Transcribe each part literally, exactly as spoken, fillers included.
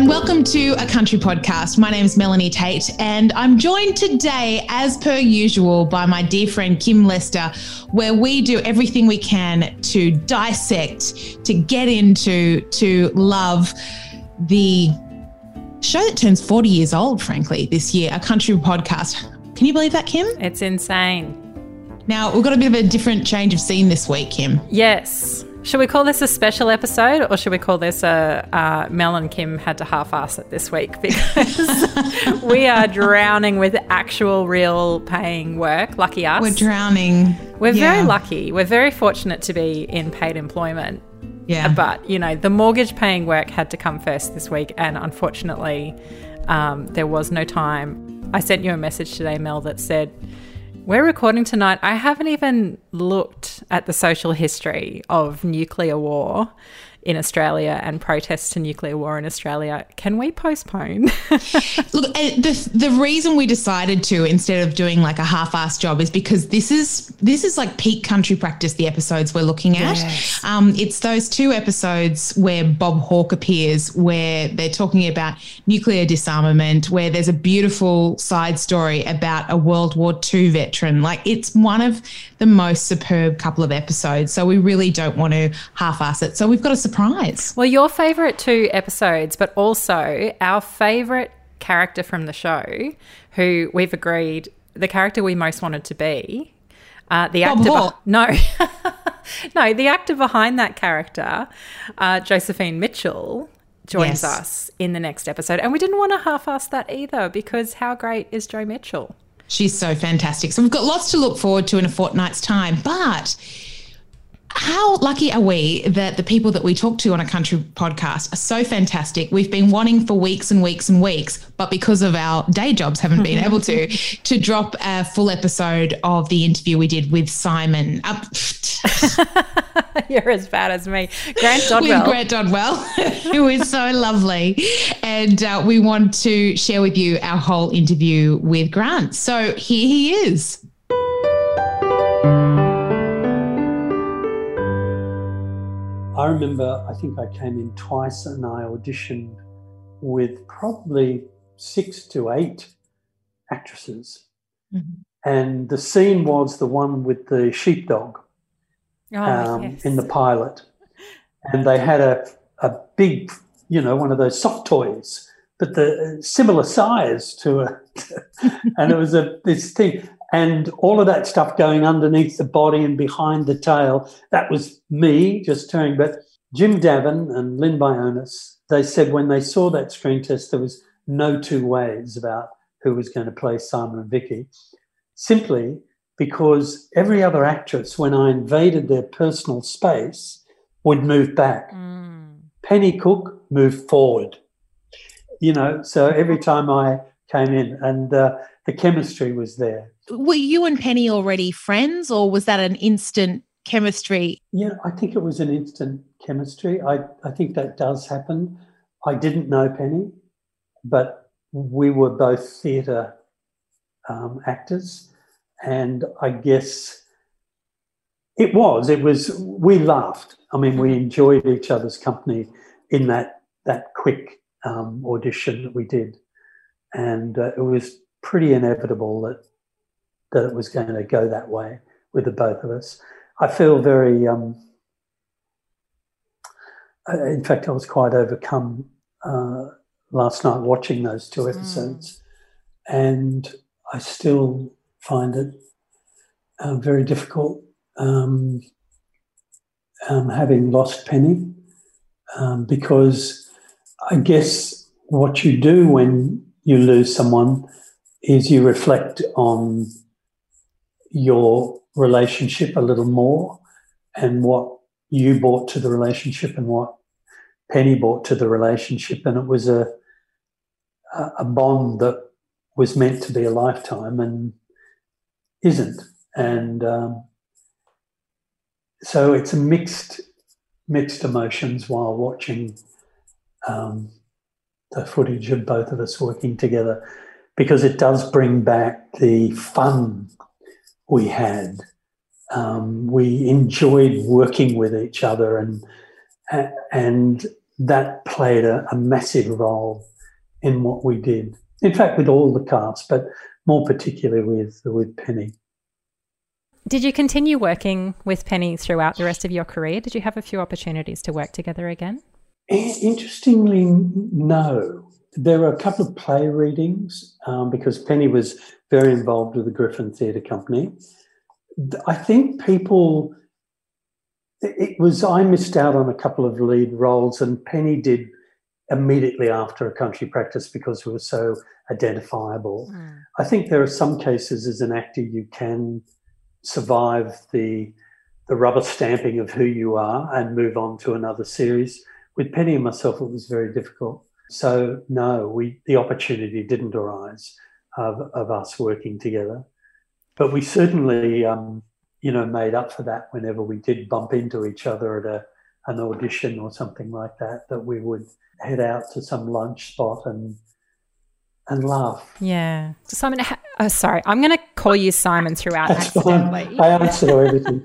and welcome to A Country Podcast. My name is Melanie Tate, and I'm joined today, as per usual, by my dear friend Kim Lester, where we do everything we can to dissect, to get into, to love the show that turns forty years old, frankly, this year, A Country Podcast. Can you believe that, Kim? It's insane. Now, we've got a bit of a different change of scene this week, Kim. Yes. Should we call this a special episode, or should we call this a uh, Mel and Kim had to half-ass it this week, because we are drowning with actual real paying work. Lucky us. We're drowning. We're yeah. very lucky. We're very fortunate to be in paid employment. Yeah. But, you know, the mortgage paying work had to come first this week, and unfortunately um, there was no time. I sent you a message today, Mel, that said, we're recording tonight. I haven't even looked at the social history of nuclear war in Australia and protests to nuclear war in Australia. Can we postpone? Look, the the reason we decided to, instead of doing like a half-assed job, is because this is this is like peak country practice, the episodes we're looking at. Yes. Um, it's those two episodes where Bob Hawke appears, where they're talking about nuclear disarmament, where there's a beautiful side story about a World War Two veteran. Like, it's one of the most superb couple of episodes. So we really don't want to half-ass it. So we've got a surprise. Well, your favourite two episodes, but also our favourite character from the show, who we've agreed the character we most wanted to be. Uh, the Bob actor, Hawke. be- no, no, the actor behind that character, uh, Josephine Mitchell, joins Yes. us in the next episode, and we didn't want to half-ass that either, because how great is Jo Mitchell? She's so fantastic. So we've got lots to look forward to in a fortnight's time. But how lucky are we that the people that we talk to on A Country Podcast are so fantastic? We've been wanting for weeks and weeks and weeks, but because of our day jobs haven't been able to, to drop a full episode of the interview we did with Simon. Uh, You're as bad as me. Grant Dodwell. With Grant Dodwell, who is so lovely. And uh, we want to share with you our whole interview with Grant. So here he is. I remember, I think I came in twice and I auditioned with probably six to eight actresses. Mm-hmm. And the scene was the one with the sheepdog oh, um, yes. in the pilot. And they had a, a big, you know, one of those soft toys, but the similar size to a, and it was a this thing. And all of that stuff going underneath the body and behind the tail, that was me just turning. But Jim Davin and Lynn Bionis, they said when they saw that screen test, there was no two ways about who was going to play Simon and Vicky, simply because every other actress, when I invaded their personal space, would move back. Mm. Penny Cook moved forward, you know, so every time I came in, and uh, the chemistry was there. Were you and Penny already friends, or was that an instant chemistry? Yeah, I think it was an instant chemistry. I, I think that does happen. I didn't know Penny, but we were both theatre um, actors, and I guess it was, it was, we laughed. I mean, we enjoyed each other's company in that, that quick um, audition that we did. And uh, it was pretty inevitable that that it was going to go that way with the both of us. I feel very, um, in fact, I was quite overcome uh, last night watching those two episodes. Mm. And I still find it uh, very difficult um, um, having lost Penny, um, because I guess what you do when you lose someone is you reflect on your relationship a little more and what you brought to the relationship and what Penny brought to the relationship. And it was a a bond that was meant to be a lifetime and isn't. And um, so it's a mixed mixed emotions while watching um, the footage of both of us working together, because it does bring back the fun we had. Um, we enjoyed working with each other, and and that played a, a massive role in what we did. In fact, with all the cast, but more particularly with with Penny. Did you continue working with Penny throughout the rest of your career? Did you have a few opportunities to work together again? Interestingly, no. There were a couple of play readings um, because Penny was very involved with the Griffin Theatre Company. I think people, it was, I missed out on a couple of lead roles and Penny did immediately after A Country Practice because we were so identifiable. Mm. I think there are some cases as an actor you can survive the the rubber stamping of who you are and move on to another series. With Penny and myself, it was very difficult. So no, we the opportunity didn't arise of, of us working together. But we certainly, um, you know, made up for that whenever we did bump into each other at a, an audition or something like that, that we would head out to some lunch spot and and laugh. Yeah. So Simon, ha- oh, sorry, I'm going to call you Simon throughout That's accidentally. Fine. I answer everything.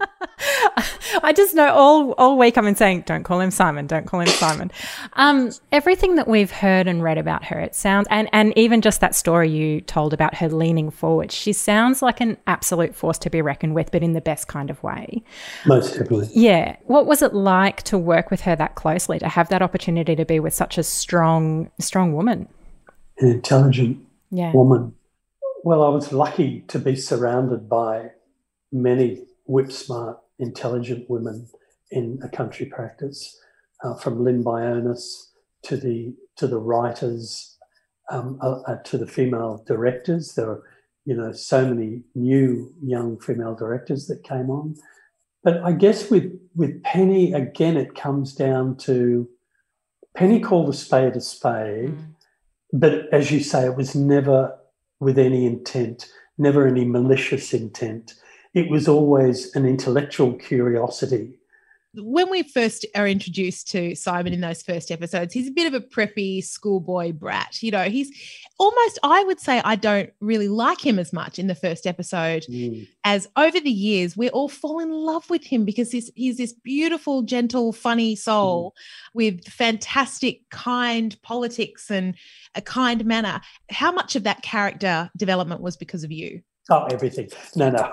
I just know all all week I've been saying, don't call him Simon, don't call him Simon. Um, everything that we've heard and read about her, it sounds, and, and even just that story you told about her leaning forward, she sounds like an absolute force to be reckoned with, but in the best kind of way. Most definitely. Yeah. What was it like to work with her that closely, to have that opportunity to be with such a strong, strong woman? An intelligent yeah. woman. Well, I was lucky to be surrounded by many whip-smart, intelligent women in A Country Practice, uh, from Lynn Bionis to the to the writers, um, uh, uh, to the female directors. There are, you know, so many new young female directors that came on. But I guess with with Penny, again, it comes down to Penny called a spade a spade. Mm. But as you say, it was never with any intent, never any malicious intent. It was always an intellectual curiosity. When we first are introduced to Simon in those first episodes, he's a bit of a preppy schoolboy brat. You know, he's almost, I would say I don't really like him as much in the first episode mm. as over the years we all fall in love with him because he's, he's this beautiful, gentle, funny soul mm. with fantastic, kind politics and a kind manner. How much of that character development was because of you? Oh, everything. No, no.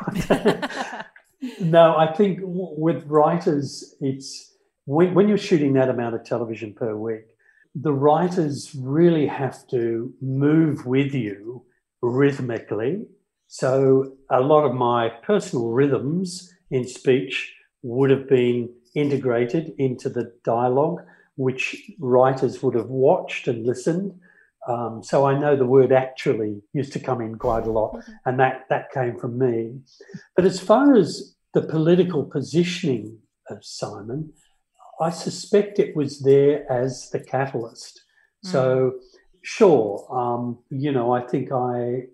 No, I think with writers, it's when, when you're shooting that amount of television per week, the writers really have to move with you rhythmically. So a lot of my personal rhythms in speech would have been integrated into the dialogue, which writers would have watched and listened. Um, so I know the word actually used to come in quite a lot, and that, that came from me. But as far as the political positioning of Simon, I suspect it was there as the catalyst. Mm. So, sure, um, you know, I think I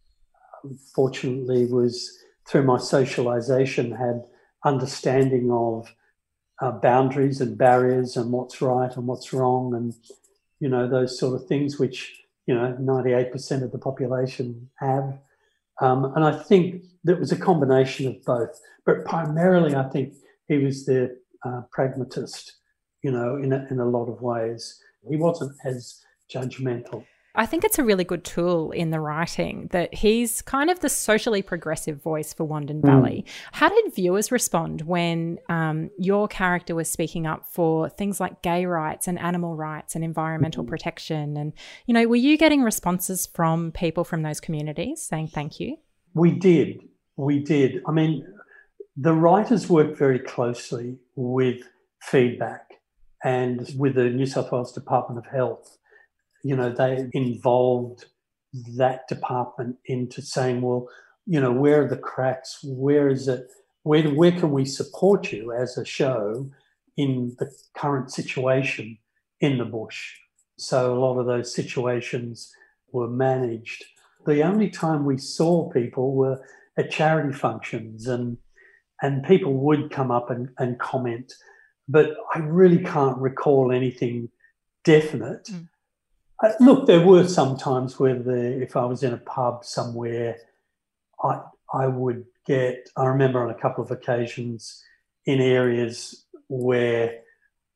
fortunately was, through my socialisation, had understanding of uh, boundaries and barriers and what's right and what's wrong and, you know, those sort of things which, you know, ninety-eight percent of the population have. Um, and I think that was a combination of both. But primarily, I think he was the uh, pragmatist, you know, in a, in a lot of ways. He wasn't as judgmental. I think it's a really good tool in the writing that he's kind of the socially progressive voice for Wandin Valley. Mm. How did viewers respond when um, your character was speaking up for things like gay rights and animal rights and environmental mm. protection? And, you know, were you getting responses from people from those communities saying thank you? We did. We did. I mean, the writers worked very closely with feedback and with the New South Wales Department of Health. You know, they involved that department into saying, well, you know, where are the cracks? Where is it? Where, where can we support you as a show in the current situation in the bush? So a lot of those situations were managed. The only time we saw people were at charity functions and and people would come up and, and comment. But I really can't recall anything definite. Mm. Uh, look, there were some times where the, if I was in a pub somewhere, I I would get, I remember on a couple of occasions in areas where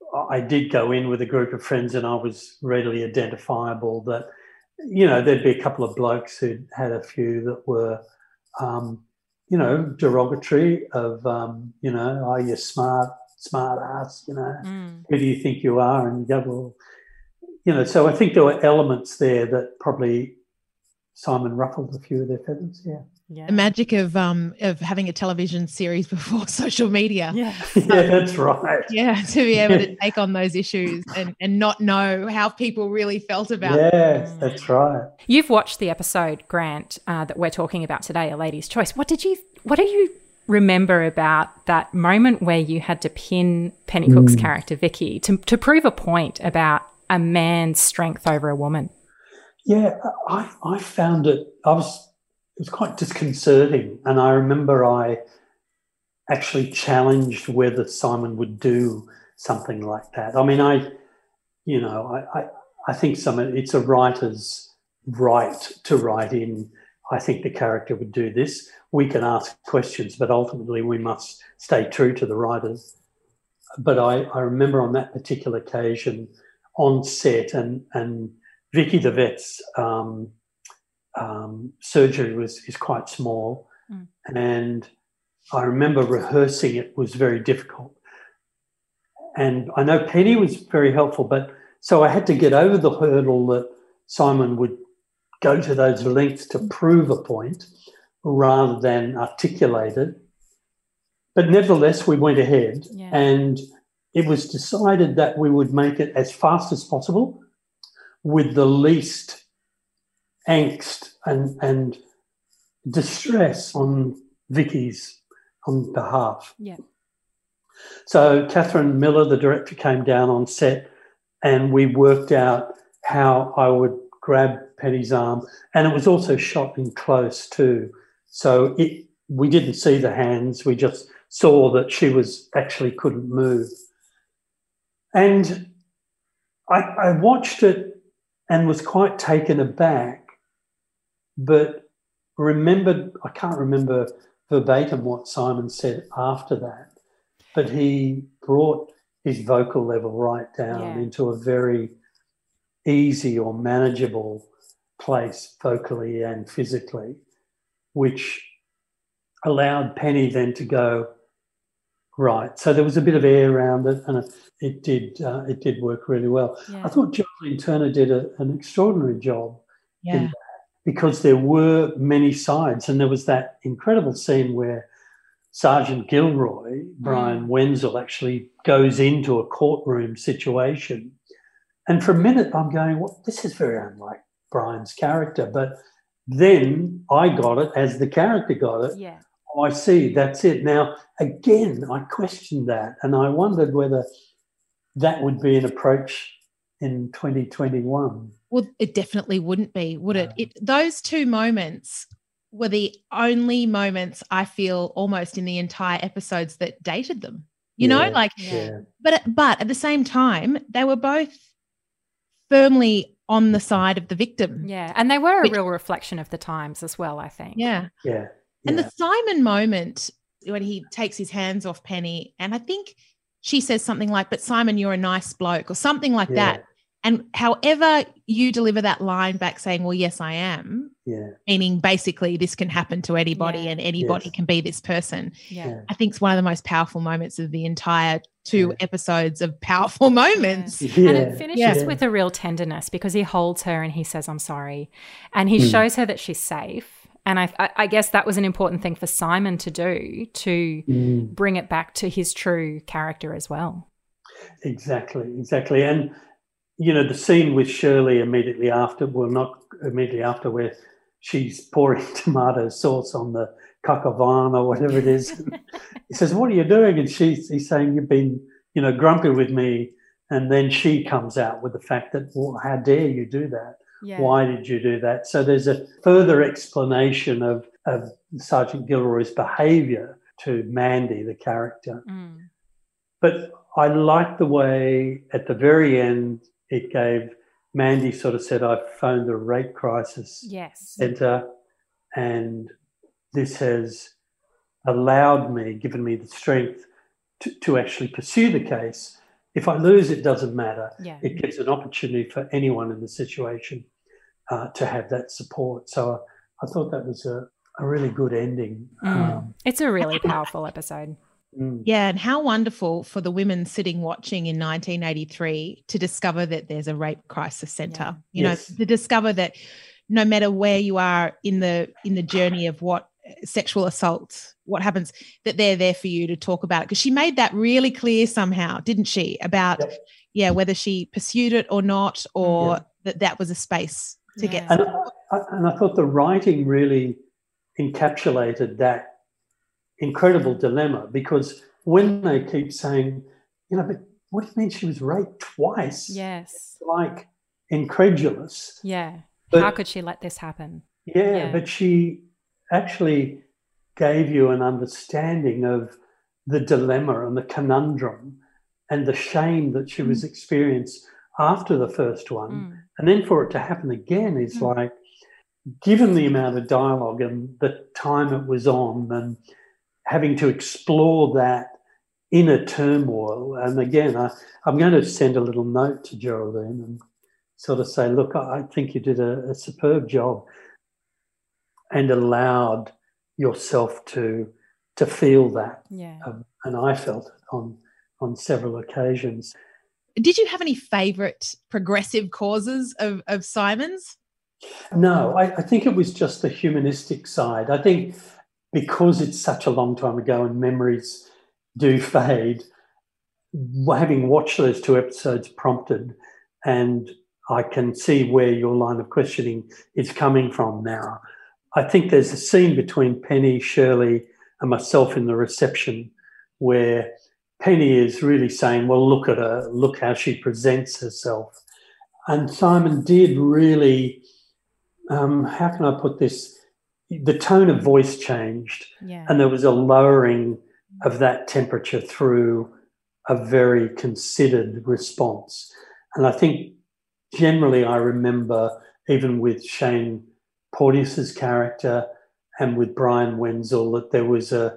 I did go in with a group of friends and I was readily identifiable that, you know, there'd be a couple of blokes who'd had a few that were, um, you know, derogatory of, um, you know, oh, you're smart, smart ass, you know, Mm. who do you think you are? And you go, well, you know, so I think there were elements there that probably Simon ruffled a few of their feathers, yeah. Yeah. The magic of um of having a television series before social media. Yeah. Yeah, that's right. Yeah, to be able to take on those issues and, and not know how people really felt about them. Yeah, that's right. You've watched the episode, Grant, uh, that we're talking about today, A Lady's Choice. What did you what do you remember about that moment where you had to pin Penny Cook's Mm. character, Vicky, to to prove a point about a man's strength over a woman? Yeah, I, I found it, I was, it was quite disconcerting. And I remember I actually challenged whether Simon would do something like that. I mean, I, you know, I, I, I think some, it's a writer's right to write in, I think the character would do this. We can ask questions, but ultimately we must stay true to the writers. But I, I remember on that particular occasion on set and, and Vicky the vet's um, um, surgery was is quite small, Mm. and I remember rehearsing it was very difficult. And I know Penny was very helpful, but so I had to get over the hurdle that Simon would go to those lengths to prove a point rather than articulate it. But nevertheless, we went ahead, Yeah. and it was decided that we would make it as fast as possible with the least angst and, and distress on Vicky's on behalf. Yeah. So Catherine Miller, the director, came down on set and we worked out how I would grab Penny's arm, and it was also shot in close too. So it, we didn't see the hands, we just saw that she was actually couldn't move. And I, I watched it and was quite taken aback, but remembered, I can't remember verbatim what Simon said after that, but he brought his vocal level right down Yeah. into a very easy or manageable place vocally and physically, which allowed Penny then to go, right. So there was a bit of air around it, and it, it did uh, it did work really well. Yeah. I thought Jolene Turner did a, an extraordinary job in Yeah. that, because there were many sides, and there was that incredible scene where Sergeant Gilroy, Brian Mm. Wenzel, actually goes into a courtroom situation. And for a minute I'm going, well, this is very unlike Brian's character. But then I got it as the character got it. Yeah. Oh, I see, that's it. Now, again, I questioned that, and I wondered whether that would be an approach in twenty twenty-one. Well, it definitely wouldn't be, would it? No. it? Those two moments were the only moments I feel almost in the entire episodes that dated them. You know, Yeah, like, Yeah. but but at the same time, they were both firmly on the side of the victim. Yeah. And they were a Which- real reflection of the times as well, I think. Yeah. Yeah. And yeah. the Simon moment when he takes his hands off Penny, and I think she says something like, "But Simon, you're a nice bloke," or something like Yeah. that. And however you deliver that line back saying, "Well, yes, I am," Yeah. meaning basically this can happen to anybody Yeah. and anybody Yes. can be this person. Yeah. Yeah. I think it's one of the most powerful moments of the entire two Yeah. episodes of powerful moments. And Yeah. it finishes Yeah. with a real tenderness because he holds her and he says, "I'm sorry." And he Mm. shows her that she's safe. And I, I, I guess that was an important thing for Simon to do, to Mm. bring it back to his true character as well. Exactly, exactly. And, you know, the scene with Shirley immediately after, well, not immediately after, where she's pouring tomato sauce on the coq au vin or whatever it is. He says, "What are you doing?" And she's he's saying, "You've been, you know, grumpy with me." And then she comes out with the fact that, "Well, how dare you do that? Yeah. Why did you do that?" So there's a further explanation of, of Sergeant Gilroy's behaviour to Mandy, the character. Mm. But I like the way at the very end it gave, Mandy sort of said, "I've phoned the rape crisis Yes. centre, and this has allowed me, given me the strength to, to actually pursue the case, if I lose, it doesn't matter. Yeah. It gives an opportunity for anyone in the situation uh, to have that support. So I, I thought that was a, a really good ending. Mm. Um, it's a really powerful episode. mm. Yeah, and how wonderful for the women sitting watching in nineteen eighty-three to discover that there's a rape crisis centre. Yeah. You Yes. know, to discover that no matter where you are in the in the journey of what sexual assault, what happens, that they're there for you to talk about it. Because she made that really clear somehow, didn't she? About Yep. yeah, whether she pursued it or not, or Yeah. that that was a space to Yeah. get. And I, and I thought the writing really encapsulated that incredible dilemma, because when they keep saying, you know, but what do you mean she was raped twice? Yes. Like incredulous. Yeah. But- How could she let this happen? Yeah, Yeah. but she actually gave you an understanding of the dilemma and the conundrum and the shame that she was experienced after the first one. Mm. And then for it to happen again is Mm. like, given the amount of dialogue and the time it was on and having to explore that inner turmoil. And again, I, I'm going to send a little note to Geraldine and sort of say, look, I think you did a, a superb job and allowed yourself to to feel that. Yeah. Um, and I felt it on, on several occasions. Did you have any favourite progressive causes of, of Simon's? No, I, I think it was just the humanistic side. I think because it's such a long time ago and memories do fade, having watched those two episodes prompted, and I can see where your line of questioning is coming from now. I think there's a scene between Penny, Shirley, and myself in the reception where Penny is really saying, well, look at her, look how she presents herself. And Simon did really, um, how can I put this? The tone of voice changed, Yeah. and there was a lowering of that temperature through a very considered response. And I think generally I remember, even with Shane Porteous's character and with Brian Wenzel, that there was a,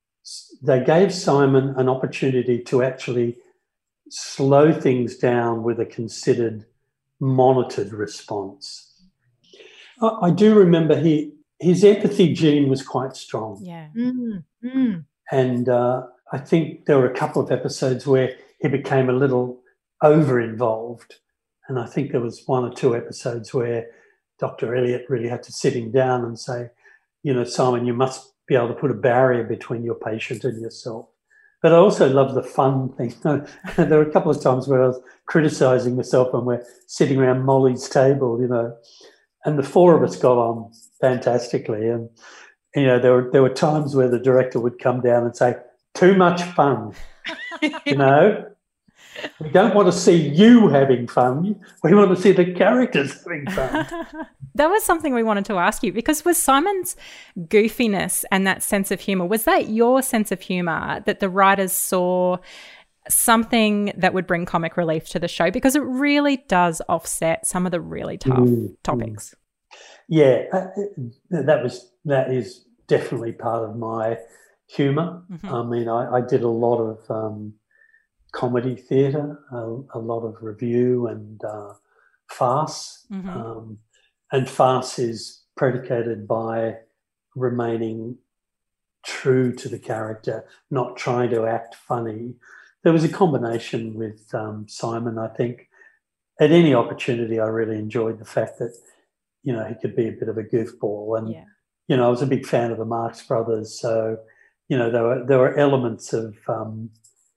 they gave Simon an opportunity to actually slow things down with a considered, monitored response. I, I do remember he, his empathy gene was quite strong. Yeah. Mm, mm. And uh, I think there were a couple of episodes where he became a little over-involved. And I think there was one or two episodes where Doctor Elliott really had to sit him down and say, you know, Simon, you must be able to put a barrier between your patient and yourself. But I also love the fun thing. There were a couple of times where I was criticising myself when we're sitting around Molly's table, you know, and the four of us got on fantastically. And, you know, there were, there were times where the director would come down and say, too much fun, you know. We don't want to see you having fun. We want to see the characters having fun. That was something we wanted to ask you, because was Simon's goofiness and that sense of humour, was that your sense of humour, that the writers saw something that would bring comic relief to the show? Because it really does offset some of the really tough Mm, topics. Yeah, uh, that was that is definitely part of my humour. Mhm. I mean, I, I did a lot of um, comedy theatre, a, a lot of review and uh, farce. Mhm. Um, and farce is predicated by remaining true to the character, not trying to act funny. There was a combination with um, Simon, I think. At any opportunity, I really enjoyed the fact that, you know, he could be a bit of a goofball. And, Yeah. you know, I was a big fan of the Marx Brothers. So, you know, there were, there were elements of um,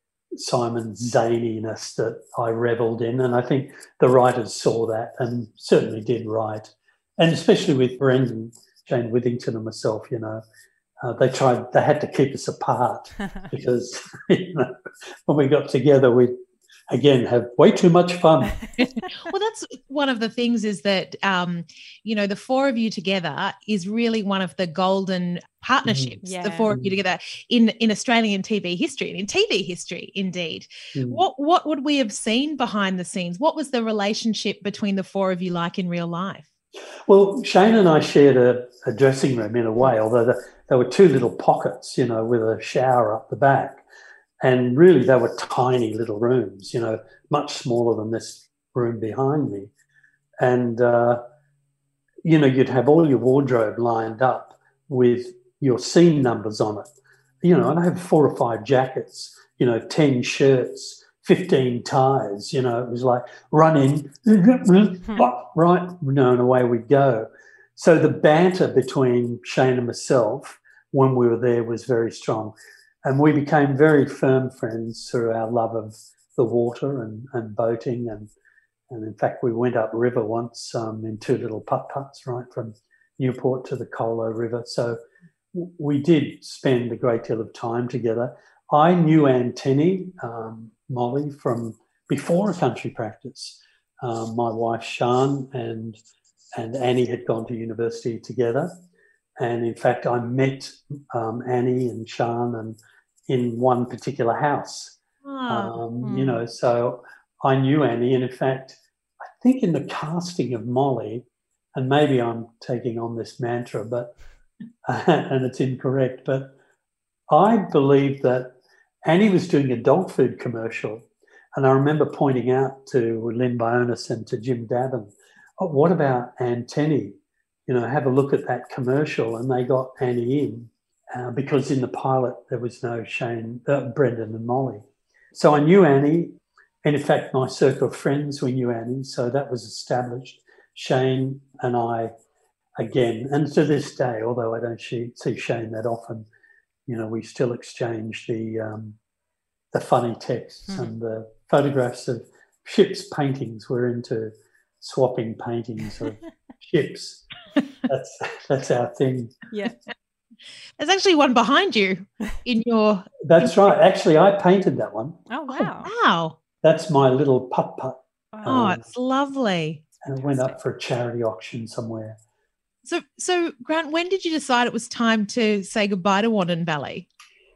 Simon's zaniness that I revelled in. And I think the writers saw that and certainly did write. And especially with Brendan, Jane Withington and myself, you know, uh, they tried, they had to keep us apart because, you know, when we got together, we'd, again, have way too much fun. Well, that's one of the things is that, um, you know, the four of you together is really one of the golden partnerships, Mm. the Yeah. four of you together in, in Australian T V history and in T V history, indeed. Mm. What what would we have seen behind the scenes? What was the relationship between the four of you like in real life? Well, Shane and I shared a, a dressing room in a way, although the, there were two little pockets, you know, with a shower up the back. And really they were tiny little rooms, you know, much smaller than this room behind me. And, uh, you know, you'd have all your wardrobe lined up with your scene numbers on it. You know, and I have four or five jackets, you know, ten shirts, fifteen ties, you know, it was like run in, right, you know, and away we go. So the banter between Shane and myself when we were there was very strong. And we became very firm friends through our love of the water and, and boating. And, and in fact, we went up river once um, in two little putt-putts, right, from Newport to the Colo River. So we did spend a great deal of time together. I knew Anne Tenney, um, Molly, from before a country practice. Um, my wife, Sian, and, and Annie had gone to university together. And in fact, I met um, Annie and Sian and in one particular house, oh, um, hmm. you know, so I knew Annie. And in fact, I think in the casting of Molly, and maybe I'm taking on this mantra, but uh, and it's incorrect, but I believe that Annie was doing a dog food commercial. And I remember pointing out to Lynn Bionis and to Jim Davin, oh, what about Anne Tenney? You know, have a look at that commercial. And they got Annie in uh, because in the pilot there was no Shane, uh, Brendan and Molly. So I knew Annie. And in fact, my circle of friends, we knew Annie. So that was established. Shane and I, again, and to this day, although I don't see Shane that often, you know, we still exchange the um, the funny texts mm-hmm. and the photographs of ships' paintings. We're into swapping paintings of ships. That's that's our thing. Yeah. There's actually one behind you in your... That's right. Actually, I painted that one. Oh, wow. Oh, wow. That's my little putt-putt. Oh, um, it's lovely. And it went up for a charity auction somewhere. So, so Grant, when did you decide it was time to say goodbye to Wandin Valley?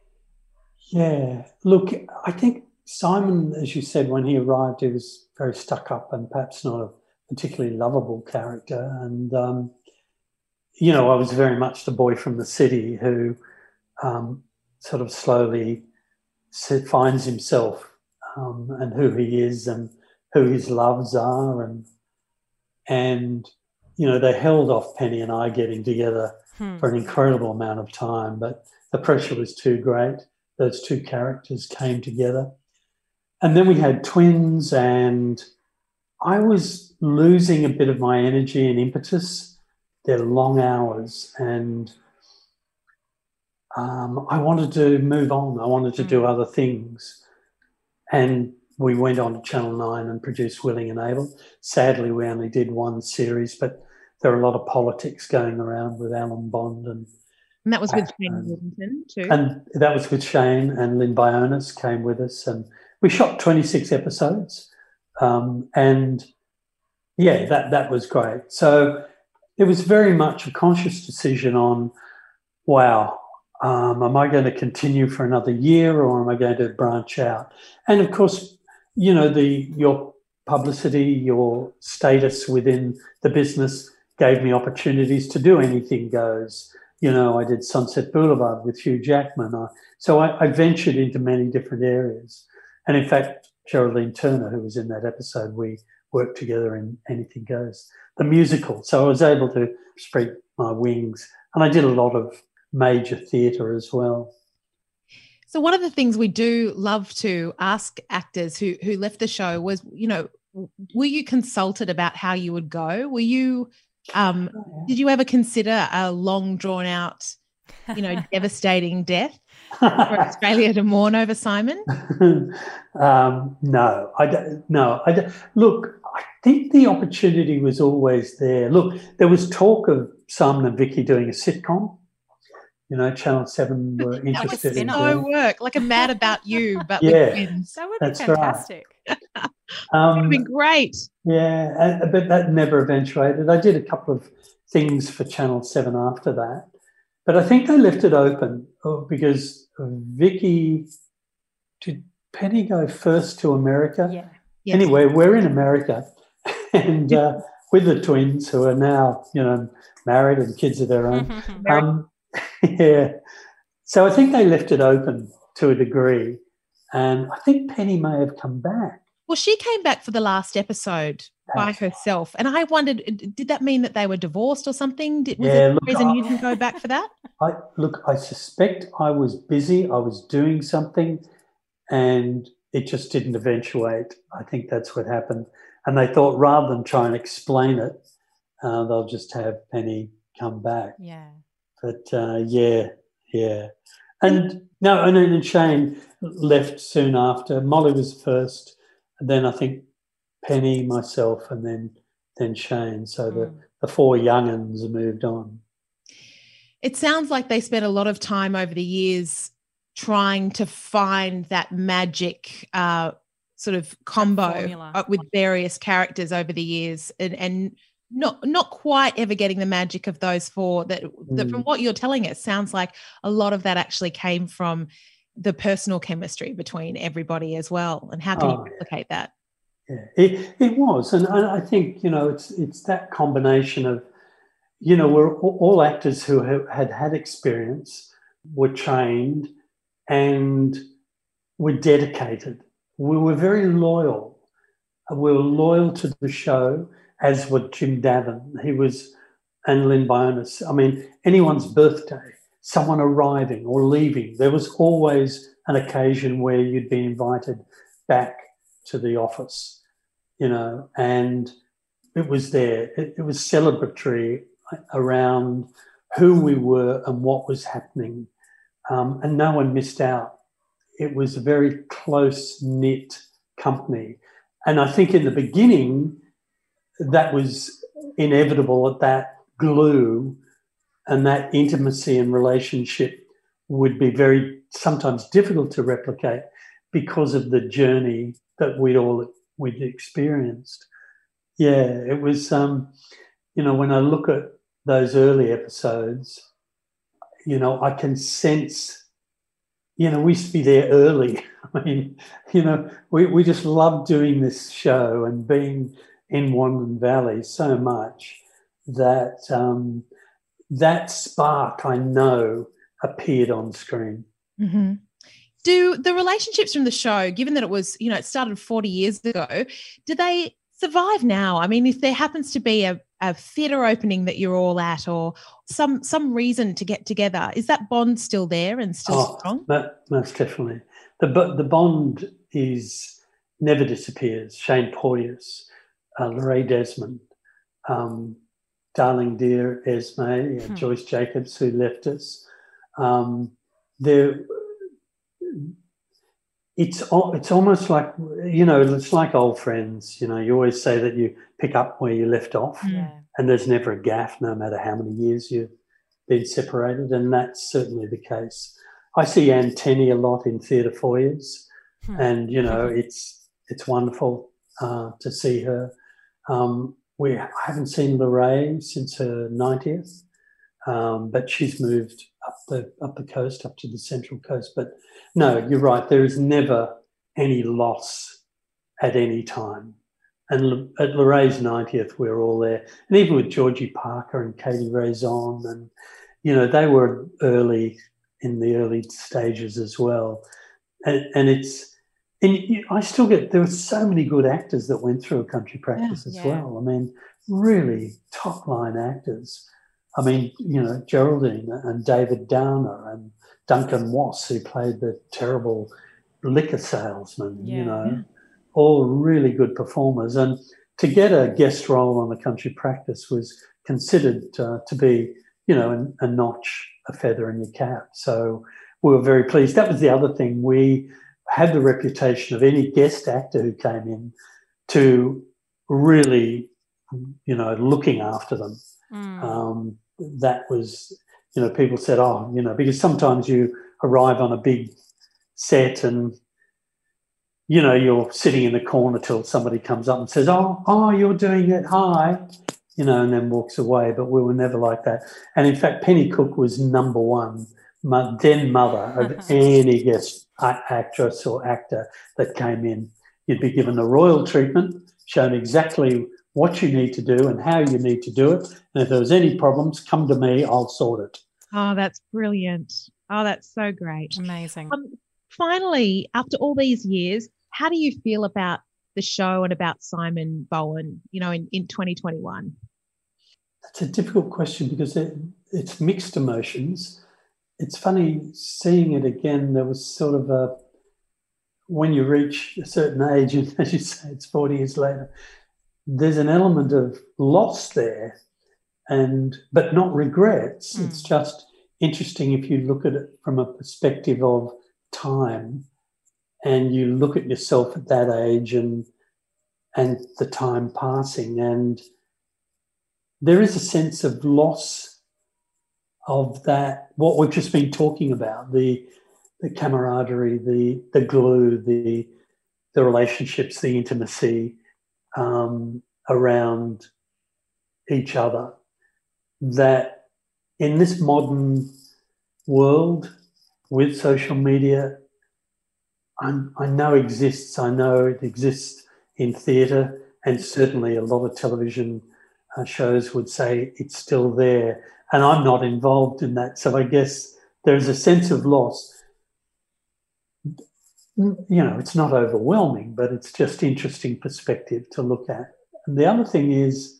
Yeah. Look, I think Simon, as you said, when he arrived, he was very stuck up and perhaps not a particularly lovable character. And, um, you know, I was very much the boy from the city who um, sort of slowly finds himself um, and who he is and who his loves are. And, and you know, they held off Penny and I getting together hmm. for an incredible amount of time, but the pressure was too great. Those two characters came together. And then we had twins, and I was losing a bit of my energy and impetus. They're long hours, and um, I wanted to move on. I wanted to do other things. And we went on to Channel nine and produced Willing and Able. Sadly, we only did one series, but there are a lot of politics going around with Alan Bond. And, and that was with Shane Worthington too. And that was with Shane, and Lynn Bionis came with us. And we shot twenty-six episodes. Um, and, yeah, that, that was great. So it was very much a conscious decision on, wow, um, am I going to continue for another year or am I going to branch out? And, of course, you know, the your publicity, your status within the business gave me opportunities to do anything goes. You know, I did Sunset Boulevard with Hugh Jackman. I, so I, I ventured into many different areas. And, in fact, Geraldine Turner, who was in that episode, we worked together in Anything Goes, the musical. So I was able to spread my wings. And I did a lot of major theatre as well. So one of the things we do love to ask actors who who left the show was, you know, were you consulted about how you would go? Were you, um, oh, yeah. did you ever consider a long drawn out, you know, devastating death for Australia to mourn over Simon? um, no, I don't. No, I don't. Look, I think the opportunity was always there. Look, there was talk of Simon and Vicky doing a sitcom. You know, Channel seven were interested in no work, like a Mad About You, but yeah, with twins. That would be that's fantastic. Right. um, that would be great. Yeah, but that never eventuated. I did a couple of things for Channel seven after that, but I think they left it open because Vicky, did Penny go first to America? Yeah. Yes. Anyway, we're in America, and uh, with the twins who are now, you know, married and kids of their own. um, Yeah. So I think they left it open to a degree. And I think Penny may have come back. Well, she came back for the last episode by That's herself. And I wondered, did that mean that they were divorced or something? Did, was Yeah, there a look, reason I- you didn't go back for that? I look, I suspect I was busy, I was doing something, and it just didn't eventuate. I think that's what happened. And they thought rather than try and explain it, uh, they'll just have Penny come back. Yeah. But uh, yeah, yeah. And no, and then Shane left soon after. Molly was first, and then I think Penny, myself, and then then Shane. So the, Mm. the four young'uns moved on. It sounds like they spent a lot of time over the years trying to find that magic uh, sort of combo formula. uh, with various characters over the years, and, and not not quite ever getting the magic of those four. That, that Mm. from what you're telling us, sounds like a lot of that actually came from the personal chemistry between everybody as well. And how can Oh, you yeah. replicate that? Yeah, it it was, and, and I think you know it's it's that combination of, you know, we're all all actors who have, had had experience, were trained, and were dedicated. We were very loyal. We were loyal to the show, as were Jim Davin. He was, and Lynn Bionis. I mean, anyone's birthday, someone arriving or leaving, there was always an occasion where you'd be invited back to the office, you know, and it was there. It, it was celebratory around who we were and what was happening, um, and no one missed out. It was a very close-knit company. And I think in the beginning, that was inevitable, that that glue and that intimacy and relationship would be very sometimes difficult to replicate because of the journey that we'd all we'd experienced. Yeah, it was, um, you know, when I look at those early episodes, you know, I can sense, you know, we used to be there early. I mean, you know, we, we just loved doing this show and being in Wandon Valley so much that um, that spark, I know, appeared on screen. Mm-hmm. Do the relationships from the show, given that it was, you know, it started forty years ago, do they survive now? I mean, if there happens to be a, a theatre opening that you're all at, or some some reason to get together, is that bond still there and still Oh, strong? mo- most definitely. The bo- the bond is never disappears. Shane Porteous, uh, Lorraine Desmond, um, darling dear Esme, uh, Hmm. Joyce Jacobs, who left us. Um, they're It's al- it's almost like, you know, it's like old friends. You know, you always say that you pick up where you left off, Mm. Yeah. and there's never a gaff, no matter how many years you've been separated, and that's certainly the case. I see Anne Tenney a lot in theatre foyers, Hmm. and you know, it's it's wonderful uh, to see her. Um, we I haven't seen Lorraine since her ninetieth, um, but she's moved up the up the coast, up to the Central Coast. But no, you're right. There is never any loss at any time. And L- at Lorraine's ninetieth, we were all there. And even with Georgie Parker and Katie Raison, and, you know, they were early, in the early stages as well. And, and it's, and you, I still get, there were so many good actors that went through a country practice as yeah. well. I mean, really top line actors. I mean, you know, Geraldine and David Downer and Duncan Wass, who played the terrible liquor salesman, Yeah. you know, all really good performers. And to get a guest role on the country practice was considered uh, to be, you know, a, a notch, a feather in your cap. So we were very pleased. That was the other thing. We had the reputation of any guest actor who came in to really, you know, looking after them. Mm. Um, that was, you know, people said, oh, you know, because sometimes you arrive on a big set and, you know, you're sitting in the corner till somebody comes up and says, oh, oh, you're doing it, hi, you know, and then walks away. But we were never like that. And in fact, Penny Cook was number one, mo- then mother of any guest actress or actor that came in. You'd be given the royal treatment, shown exactly what you need to do and how you need to do it. And if there was any problems, come to me, I'll sort it. Oh, that's brilliant. Oh, that's so great. Amazing. Um, finally, after all these years, how do you feel about the show and about Simon Bowen, you know, in, in twenty twenty-one? That's a difficult question because it, it's mixed emotions. It's funny seeing it again. There was sort of a, when you reach a certain age, and as you say, it's forty years later, there's an element of loss there, and but not regrets. Mm. It's just interesting if you look at it from a perspective of time, and you look at yourself at that age and and the time passing, and there is a sense of loss of that, what we've just been talking about, the the camaraderie, the the glue, the the relationships, the intimacy um, around each other, that in this modern world with social media, I'm, I know exists. I know it exists in theatre, and certainly a lot of television uh, shows would say it's still there. And I'm not involved in that. So I guess there's a sense of loss. You know, it's not overwhelming, but it's just interesting perspective to look at. And the other thing is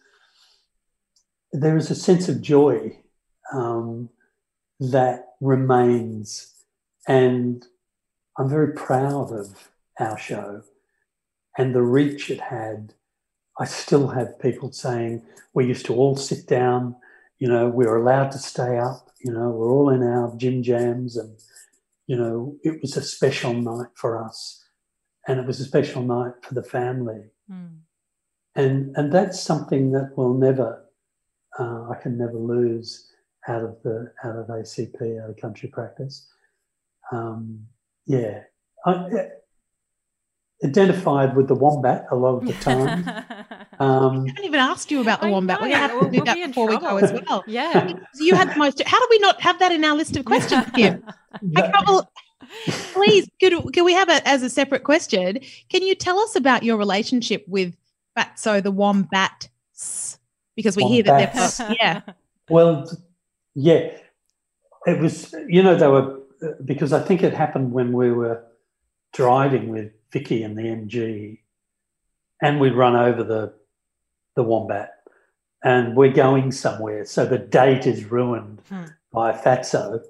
there is a sense of joy um, that remains. And I'm very proud of our show and the reach it had. I still have people saying we used to all sit down, you know, we were allowed to stay up, you know, we're all in our gym jams, and, you know, it was a special night for us, and it was a special night for the family. Mm. And and that's something that will never, uh, I can never lose out of the out of A C P, out of country practice. Um, yeah, I identified with the wombat a lot of the time. Um, I haven't even asked you about the wombat. We're going to have to do we'll that before we go as well. Yeah. You had the most. How do we not have that in our list of questions, Kim? That, please, could, can we have it as a separate question? Can you tell us about your relationship with Fatso the wombat? Because we hear that they're, yeah. Well, yeah, it was, you know, they were, because I think it happened when we were driving with Vicky and the M G, and we'd run over the the wombat, and we're going somewhere, so the date is ruined hmm. by Fatso.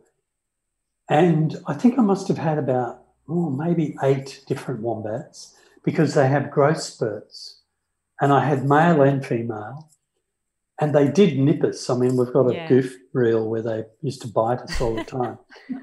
And I think I must have had about oh, maybe eight different wombats, because they have growth spurts, and I had male and female, and they did nip us. I mean, we've got a yeah. goof reel where they used to bite us all the time.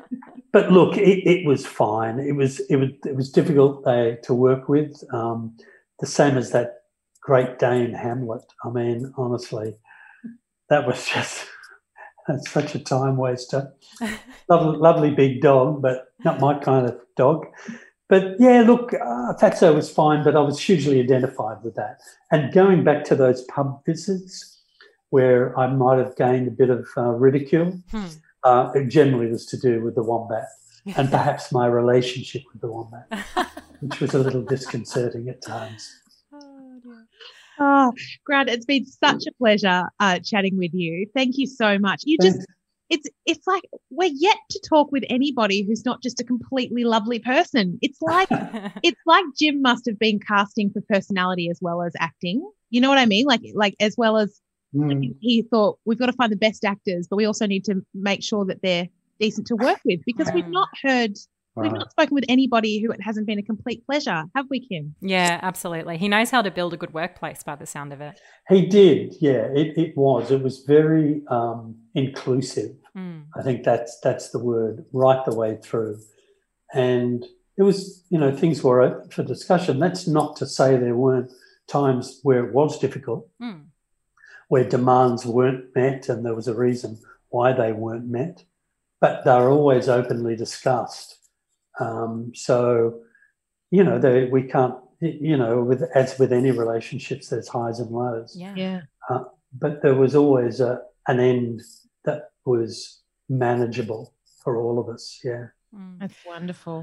But look, it, it was fine. It was it was it was difficult they, to work with. Um, the same as that Great Dane Hamlet. I mean, honestly, that was just that's such a time waster. lovely, lovely big dog, but not my kind of dog. But yeah, look, uh, Fatso was fine, but I was hugely identified with that. And going back to those pub visits where I might have gained a bit of uh, ridicule. Hmm. Uh, it generally was to do with the wombat and perhaps my relationship with the wombat, which was a little disconcerting at times. Oh, dear. Oh, Grant, it's been such a pleasure uh, chatting with you. Thank you so much. You Thanks. just, it's it's like we're yet to talk with anybody who's not just a completely lovely person. It's like it's like Jim must have been casting for personality as well as acting. You know what I mean? Like like as well as. Mm. He thought we've got to find the best actors, but we also need to make sure that they're decent to work with, because we've not heard, we've not spoken with anybody who it hasn't been a complete pleasure, have we, Kim? Yeah, absolutely. He knows how to build a good workplace by the sound of it. He did, yeah. It, it was. It was very um, inclusive. Mm. I think that's that's the word, right the way through. And it was, you know, things were open for discussion. That's not to say there weren't times where it was difficult. Mm. Where demands weren't met and there was a reason why they weren't met, but they're always openly discussed. Um, so, you know, they, we can't, you know, with as with any relationships, there's highs and lows. Yeah. yeah. Uh, but there was always a, an end that was manageable for all of us, yeah. Mm. That's wonderful.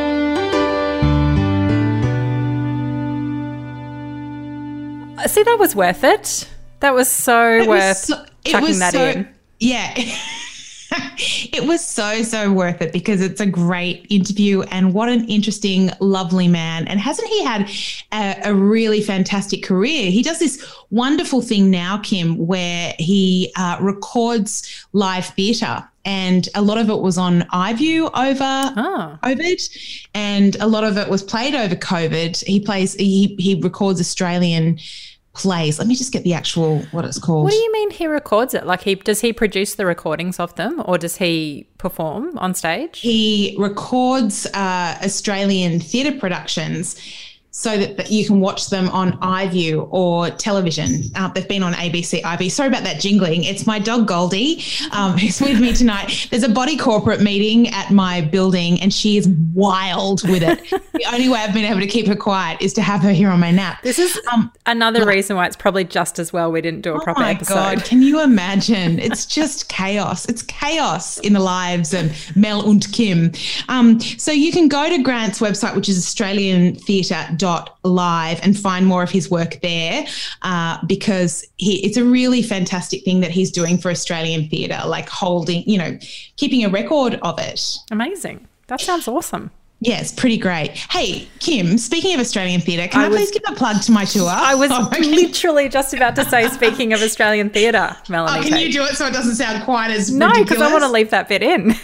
See, that was worth it. That was so it worth was so, chucking that so, in. Yeah. It was so, so worth it because it's a great interview and what an interesting, lovely man. And hasn't he had a, a really fantastic career? He does this wonderful thing now, Kim, where he uh, records live theatre. And a lot of it was on iView over oh. COVID, and a lot of it was played over COVID. He plays, he he records Australian plays. Let me just get the actual, what it's called. What do you mean he records it? Like he, does he produce the recordings of them or does he perform on stage? He records uh, Australian theatre productions so that, that you can watch them on iView or television. Uh, they've been on A B C iView. Sorry about that jingling. It's my dog Goldie um, who's with me tonight. There's a body corporate meeting at my building and she is wild with it. The only way I've been able to keep her quiet is to have her here on my nap. This is um, another look, reason why it's probably just as well we didn't do a proper oh my episode. God, can you imagine? It's just chaos. It's chaos in the lives of Mel und Kim. Um, so you can go to Grant's website, which is australian theatre dot live, and find more of his work there uh, because he, it's a really fantastic thing that he's doing for Australian theatre, like holding, you know, keeping a record of it. Amazing. That sounds awesome. Yeah, it's pretty great. Hey, Kim, speaking of Australian theatre, can I, I was, please give a plug to my tour? I was oh, okay. literally just about to say, speaking of Australian theatre, Melanie. Oh, can Tate. you do it so it doesn't sound quite as no, ridiculous? No, because I want to leave that bit in.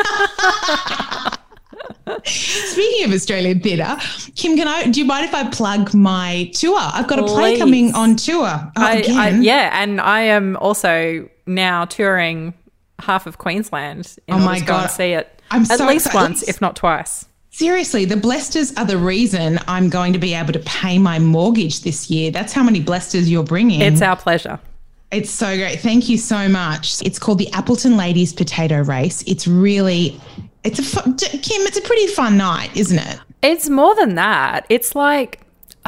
Speaking of Australian theatre, Kim, can I? Do you mind if I plug my tour? I've got a play Please. coming on tour. Oh, I, I, yeah, and I am also now touring half of Queensland in oh order my to God. go and see it I'm at so least excited. once, if not twice. Seriously, the Blesters are the reason I'm going to be able to pay my mortgage this year. That's how many Blesters you're bringing. It's our pleasure. It's so great. Thank you so much. It's called the Appleton Ladies Potato Race. It's really, it's a fun, Kim, it's a pretty fun night, isn't it? It's more than that. It's like,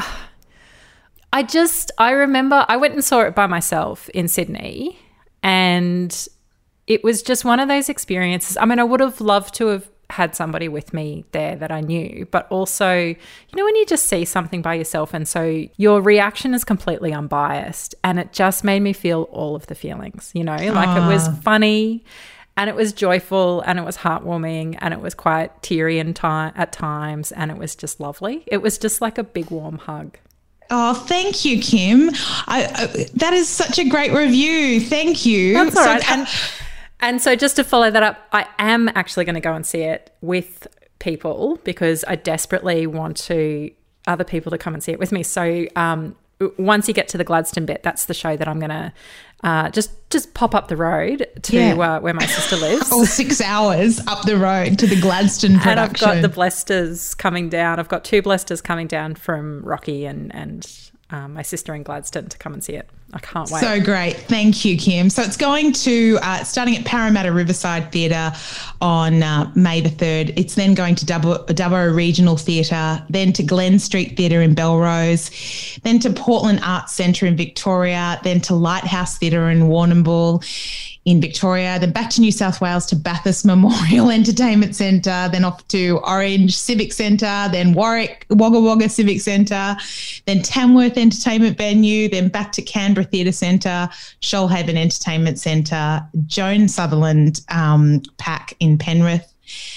I just, I remember I went and saw it by myself in Sydney and it was just one of those experiences. I mean, I would have loved to have had somebody with me there that I knew, but also, you know, when you just see something by yourself and so your reaction is completely unbiased, and it just made me feel all of the feelings, you know, like uh. it was funny and it was joyful and it was heartwarming and it was quite teary in time at times, and it was just lovely. It was just like a big warm hug. Oh, thank you, Kim. I, I, that is such a great review. Thank you. That's all so, right. And, And so just to follow that up, I am actually going to go and see it with people because I desperately want to other people to come and see it with me. So um, once you get to the Gladstone bit, that's the show that I'm going to uh, just just pop up the road to yeah. uh, where my sister lives. Or six hours up the road to the Gladstone production. And I've got the Blesters coming down. I've got two Blesters coming down from Rocky and, and um, my sister in Gladstone to come and see it. I can't wait. So great. Thank you, Kim. So it's going to, uh, starting at Parramatta Riverside Theatre on uh, May the third. It's then going to Dubbo, Dubbo Regional Theatre, then to Glen Street Theatre in Belrose, then to Portland Arts Centre in Victoria, then to Lighthouse Theatre in Warrnambool in Victoria, then back to New South Wales to Bathurst Memorial Entertainment Centre, then off to Orange Civic Centre, then Warwick, Wagga Wagga Civic Centre, then Tamworth Entertainment Venue, then back to Canberra Theatre Centre, Shoalhaven Entertainment Centre, Joan Sutherland um, Pack in Penrith,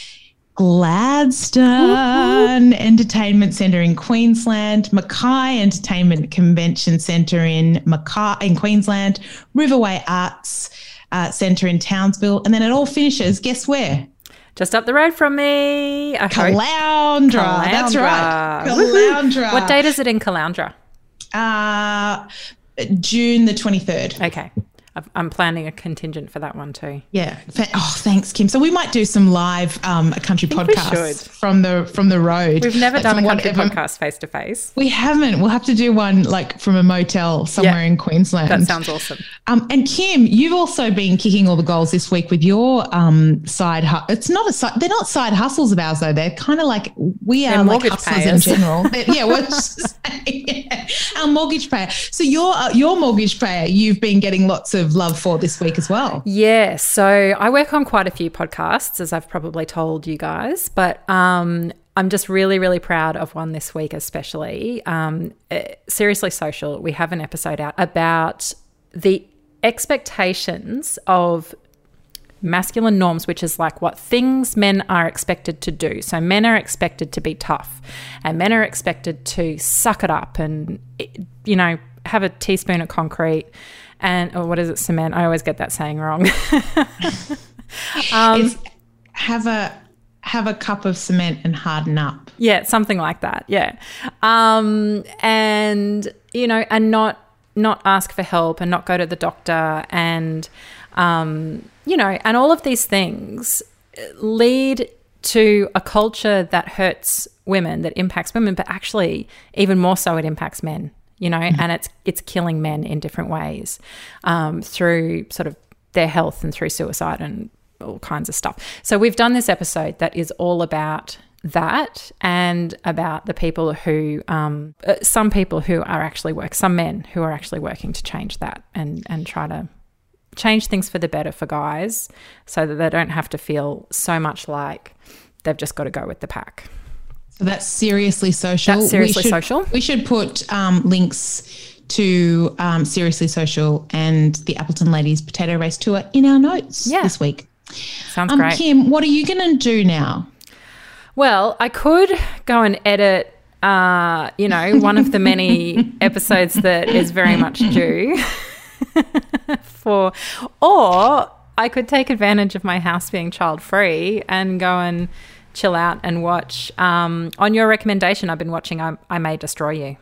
Gladstone Entertainment Centre in Queensland, Mackay Entertainment Convention Centre in Mackay in Queensland, Riverway Arts Uh, Centre in Townsville, and then it all finishes, guess where? Just up the road from me. I Caloundra. Caloundra. That's right. Caloundra. What date is it in Caloundra? Uh, June the twenty-third. Okay. I'm planning a contingent for that one too. Yeah. Oh, thanks, Kim. So we might do some live um, a country podcasts from the from the road. We've never like done a country whatever. podcast face to face. We haven't. We'll have to do one like from a motel somewhere yeah, in Queensland. That sounds awesome. Um, and Kim, you've also been kicking all the goals this week with your um, side. Hu- it's not a side. They're not side hustles of ours though. They're kind of like we are like hustlers payers. in general. yeah, we're just saying, yeah, our mortgage payer. So your uh, your mortgage payer, you've been getting lots of love for this week as well. Yeah, so I work on quite a few podcasts, as I've probably told you guys, but um, I'm just really, really proud of one this week especially. Um, uh, Seriously Social, we have an episode out about the expectations of masculine norms, which is like what things men are expected to do. So men are expected to be tough, and men are expected to suck it up and, you know, have a teaspoon of concrete and, or what is it, cement? I always get that saying wrong. um, it's have a have a cup of cement and harden up. Yeah, something like that. Yeah, um, and you know, and not not ask for help and not go to the doctor, and um, you know, and all of these things lead to a culture that hurts women, that impacts women, but actually even more so it impacts men. You know, mm-hmm. and it's it's killing men in different ways um, through sort of their health and through suicide and all kinds of stuff. So we've done this episode that is all about that and about the people who, um, uh, some people who are actually work, some men who are actually working to change that and and try to change things for the better for guys, so that they don't have to feel so much like they've just got to go with the pack. So that's Seriously Social. That's Seriously we should, Social. We should put um, links to um, Seriously Social and the Appleton Ladies Potato Race Tour in our notes yeah. this week. Sounds um, great. Kim, what are you going to do now? Well, I could go and edit, uh, you know, one of the many episodes that is very much due for, or I could take advantage of my house being child-free and go and chill out and watch. Um, on your recommendation, I've been watching I, I May Destroy You.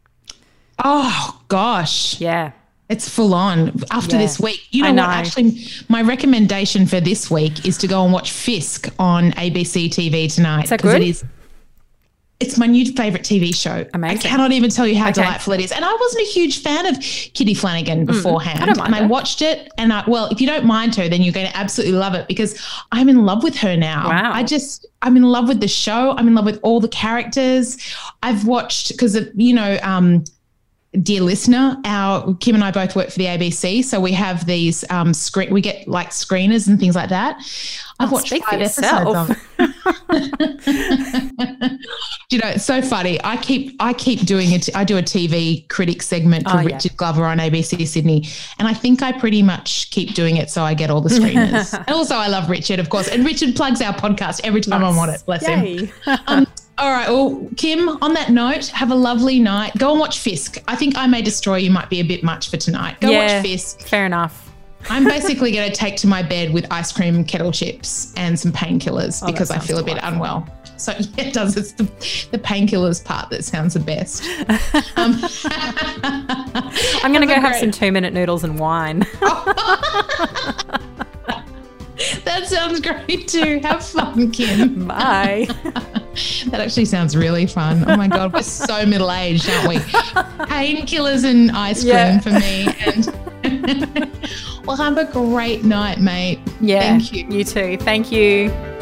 Oh, gosh. Yeah. It's full on after yeah. this week. You know, know what? Actually, my recommendation for this week is to go and watch Fisk on A B C T V tonight. Is that good? It is, it's my new favourite T V show. Amazing. I cannot even tell you how okay. delightful it is. And I wasn't a huge fan of Kitty Flanagan beforehand. Mm, I don't mind and her. I watched it and I, well, if you don't mind her, then you're going to absolutely love it because I'm in love with her now. Wow. I just, I'm in love with the show. I'm in love with all the characters. I've watched, because, you know, um, dear listener, our Kim and I both work for the A B C, so we have these um screen. We get like screeners and things like that. I've oh, watched speak five for yourself. episodes of it. You know, it's so funny. I keep I keep doing it. I do a T V critic segment for oh, Richard yeah. Glover on A B C Sydney, and I think I pretty much keep doing it so I get all the screeners. And also, I love Richard, of course, and Richard plugs our podcast every time nice. I'm on it. Bless Yay. him. Um, All right. Well, Kim, on that note, have a lovely night. Go and watch Fisk. I think I May Destroy You might be a bit much for tonight. Go yeah, watch Fisk. Fair enough. I'm basically going to take to my bed with ice cream, kettle chips, and some painkillers oh, because I feel a bit delightful. unwell. So yeah, it does. It's the, the painkillers part that sounds the best. Um, I'm going to go have great... some two-minute noodles and wine. That sounds great too. Have fun, Kim. Bye. That actually sounds really fun. Oh my God, we're so middle-aged, aren't we? Painkillers and ice cream yeah. for me. And well, have a great night, mate. Yeah, Thank you. You too. Thank you.